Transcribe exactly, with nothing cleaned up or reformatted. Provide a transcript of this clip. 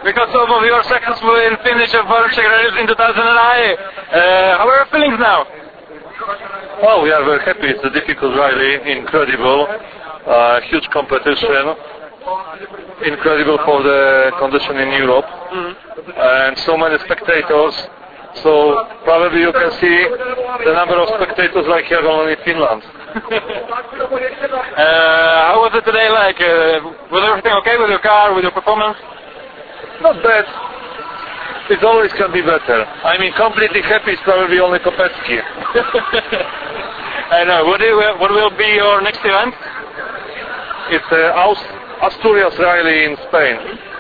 because some of your successful in finish of World Czech Rallies in two thousand nine. Uh, how are your feelings now? Oh, we are very happy. It's a difficult rally, incredible, uh, huge competition, incredible for the condition in Europe, mm-hmm. and so many spectators. So probably you can see the number of spectators like here only in Finland. uh, how was it today like? Uh, was everything okay with your car, with your performance? Not bad. It always can be better. I mean, completely happy is probably only Kopecky. I know. What, do, what will be your next event? It's uh, Aust- Asturias Rally in Spain.